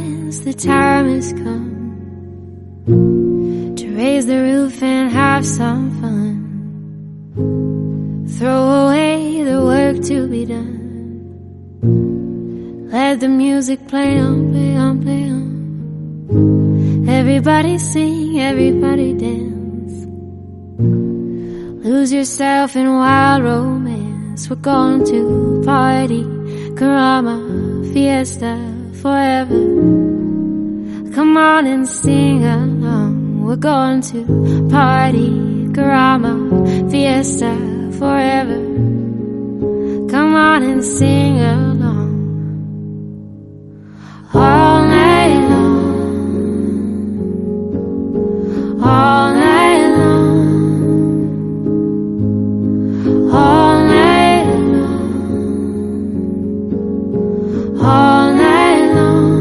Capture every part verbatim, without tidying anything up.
friends, the time has come to raise the roof and have some fun. Throw away the work to be done. Let the music play on, play on, play on. Everybody sing, everybody dance. Lose yourself in wild romance. We're going to party, caramba, fiesta, forever. Come on and sing along. We're going to party, caramba, fiesta, forever. Come on and sing along. All night long, all night long, all night long, all night long.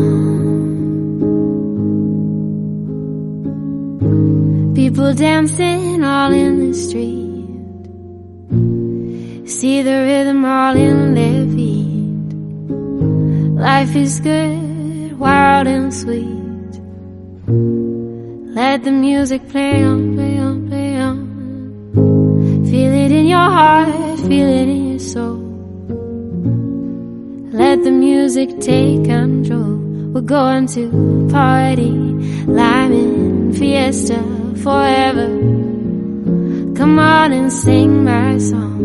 People dancing all in the street, see the rhythm all in their feet. Life is good, wild and sweet. Let the music play on, play on, play on. Feel it in your heart, feel it in your soul. Let the music take control. We're going to party, liming, fiesta, forever. Come on and sing my song.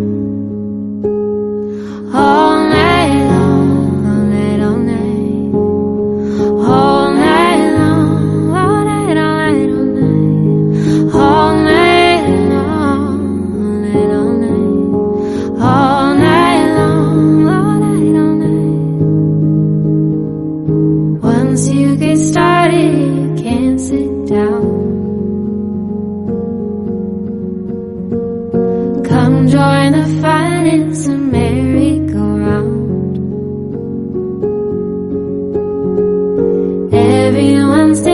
All night long, all night, all night, all night long, all night, all night, all night, all night long, all night, all night, all night long, all night, all night. Once you get started, you can't sit down. Come join the fun, it's a merry-go-round. Everyone's